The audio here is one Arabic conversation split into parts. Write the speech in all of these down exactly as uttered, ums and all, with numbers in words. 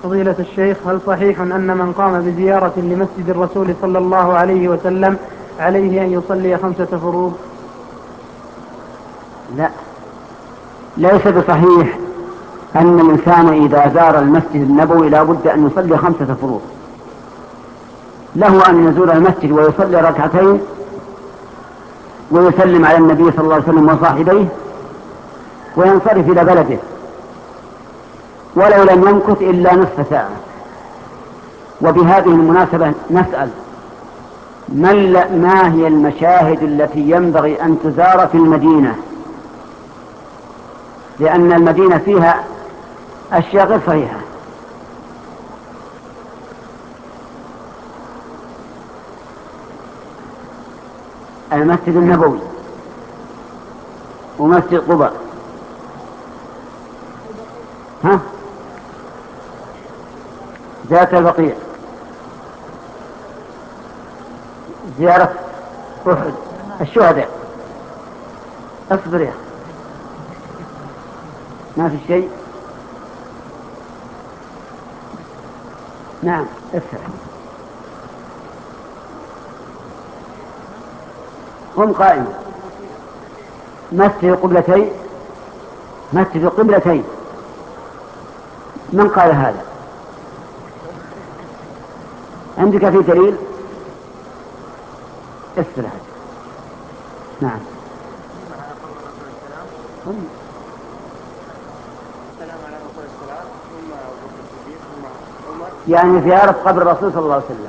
فضيلة الشيخ، هل صحيح أن من قام بزيارة لمسجد الرسول صلى الله عليه وسلم عليه أن يصلي خمسة فروض؟ لا، ليس بصحيح أن الإنسان إذا زار المسجد النبوي لا بد أن يصلي خمسة فروض. له أن يزور المسجد ويصلي ركعتين ويسلم على النبي صلى الله عليه وسلم وصاحبيه وينصرف إلى بلده، ولو لم يمكث إلا نصف ساعة. وبهذه المناسبة نسأل: ما هي المشاهد التي ينبغي أن تزار في المدينة؟ لأن المدينة فيها أشياء غير صحيحة. المسجد النبوي ومسجد قباء. ها؟ زيارة البقيع، زيارة أحد، الشهداء. اصبر يا أخي، ما في شيء. نعم افتح. قم قائما. مسجد قبلتين، مسجد قبلتين، من قال هذا؟ عندك في دليل؟ استرح. نعم. يعني زيارة قبر الرسول صلى الله عليه وسلم.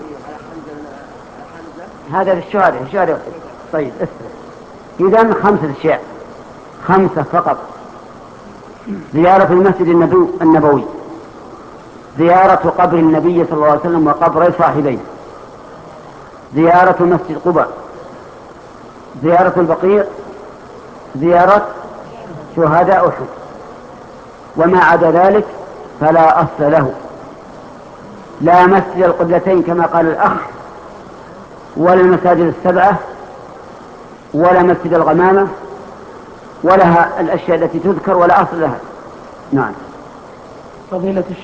هذا في الشهادة، في الشهادة. طيب استرح. إذن خمسة أشياء، خمسة فقط: زيارة المسجد النبوي، زيارة قبر النبي صلى الله عليه وسلم وقبر صاحبيه، زيارة مسجد قباء، زيارة البقيع، زيارة شهداء أحد. وما عدا ذلك فلا أصل له، لا مسجد القبلتين كما قال الأخ، ولا المساجد السبعة، ولا مسجد الغمامة، ولا الأشياء التي تذكر ولا أصل لها. نعم. فضيلة